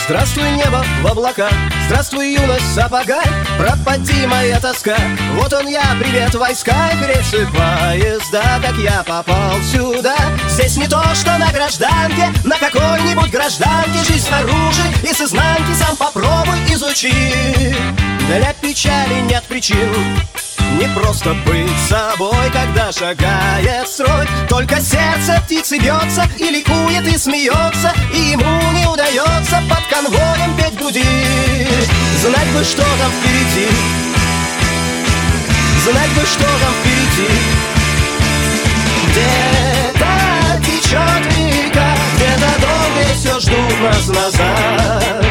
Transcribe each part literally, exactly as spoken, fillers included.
Здравствуй, небо в облаках, здравствуй, юность в сапогах, пропади моя тоска, вот он я, привет, войска, рельсы, поезда, как я попал сюда. Здесь не то, что на гражданке, на какой-нибудь гражданке. Жизнь снаружи и с изнанки сам попробуй изучи. Для печали нет причин, не просто быть собой, когда шагает строй. Только сердце птицы бьется и ликует, и смеется, и ему не удается под конвоем петь в груди. Знать бы, что там впереди, знать бы, что там впереди. Где-то течет река, где-то долго все ждут нас назад.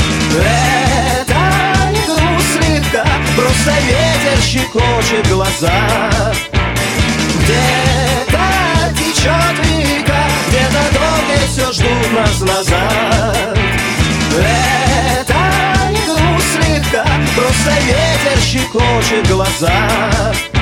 Это не грусть слегка, просто ветер щекочет глаза. Где-то течет река, где-то долго все ждут нас назад. Это не грусть слегка, просто ветер щекочет глаза.